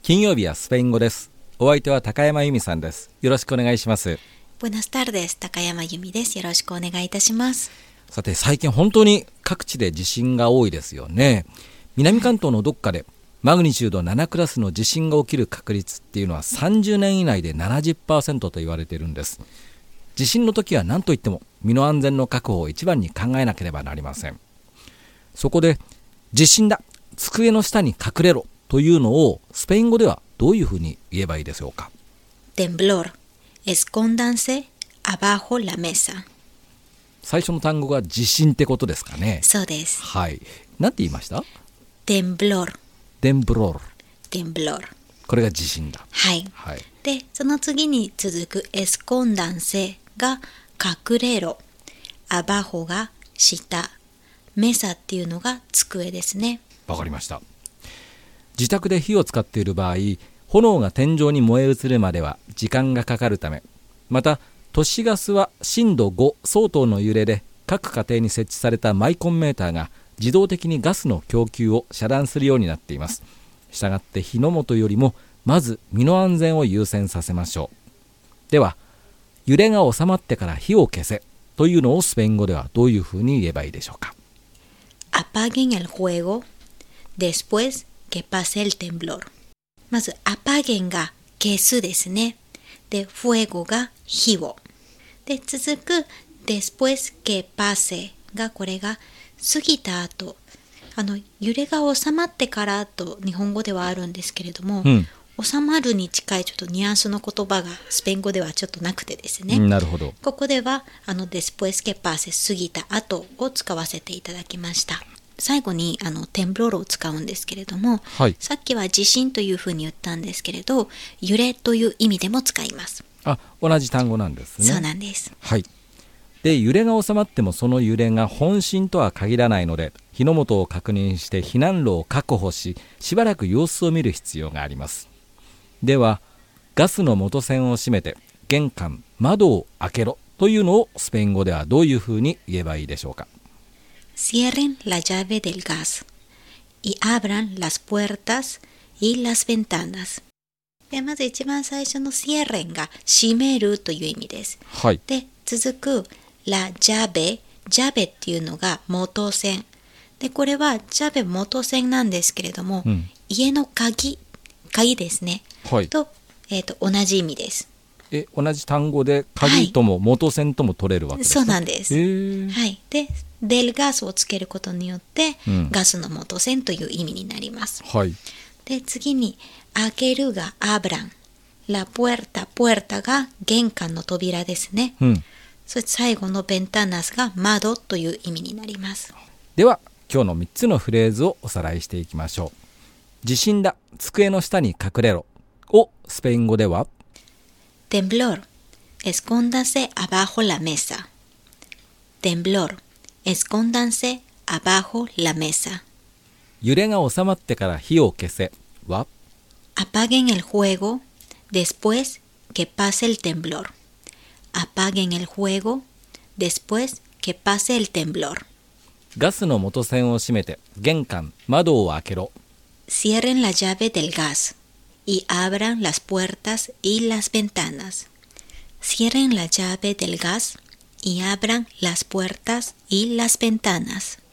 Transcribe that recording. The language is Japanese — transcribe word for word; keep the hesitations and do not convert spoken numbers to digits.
金曜日はスペイン語です。お相手は高山由美さんです。よろしくお願いします。 Buenas tardes、高山由美です。よろしくお願いいたします。 さて、最近本当に各地で地震が多いですよね。南関東のどっかでマグニチュードななクラスの地震が起きる確率っていうのはさんじゅうねん以内で ななじゅっパーセント と言われているんです。地震の時は何といっても身の安全の確保を一番に考えなければなりません。そこで地震だ、机の下に隠れろというのをスペイン語ではどういうふうに言えばいいでしょうか。 Temblor, escóndanse abajo la mesa。 最初の単語が地震ってことですかね。 そうです。 はい。何て言いました？ Temblor。 Temblor。 Temblor。 これが地震だ。 はい、 はい、 でその次に続く escóndanse が隠れろ、abajo が下、メサっていうのが机ですね。 わかりました。自宅で火を使っている場合、炎が天井に燃え移るまでは時間がかかるため、また都市ガスは震度ご相当の揺れで各家庭に設置されたマイコンメーターが自動的にガスの供給を遮断するようになっています。したがって火の元よりもまず身の安全を優先させましょう。では、揺れが収まってから火を消せというのをスペイン語ではどういうふうに言えばいいでしょうか。 Apaguen el juego después que pase el temblor。 まず apaguen が消すですね。で fuego が火を、で続く después que pase がこれが過ぎた後、あの揺れが収まってからと日本語ではあるんですけれども、うん、収まるに近いちょっとニュアンスの言葉がスペイン語ではちょっとなくてですね、 なるほど。 ここではあの después que pase 過ぎた後を使わせていただきました。最後にあのテンブロールを使うんですけれども、はい、さっきは地震というふうに言ったんですけれど、揺れという意味でも使います。 あ、同じ単語なんですね。 そうなんです。 はい。で、揺れが収まってもその揺れが本震とは限らないので、火の元を確認して避難路を確保し、しばらく様子を見る必要があります。では、ガスの元栓を閉めて玄関、窓を開けろというのをスペイン語ではどういうふうに言えばいいでしょうか。 Cierren la llave del gas y abran las puertas y las ventanas。 でまず一番最初の cierren が閉めるという意味です。 はい、 で続く la llave、 llave っていうのが元栓で、これは llave 元栓なんですけれども、うん、家の鍵、鍵ですね、はい、と、えーと、同じ意味です。 え同じ単語で鍵とも元栓とも取れるわけですか？ そうなんです。はい、でデルガスをつけることによって、うん、ガスの元栓という意味になります。 はい、 で次に開けるがアブラン、ラプエルタ、プエルタが玄関の扉ですね。うん、そして最後のベンタナスが窓という意味になります。 では今日のみっつのフレーズをおさらいしていきましょう。地震だ、机の下に隠れろをスペイン語では Temblor, escóndanse abajo la mesa. Temblor, escóndanse abajo la mesa. 揺れが収まってから火を消せは Apaguen el juego después que pase el temblor. Apaguen el juego después que pase el temblor. ガスの元栓を閉めて玄関、窓を開けろ。 Cierren la llave del gas y abran las puertas y las ventanas. Cierren la llave del gas y abran las puertas y las ventanas.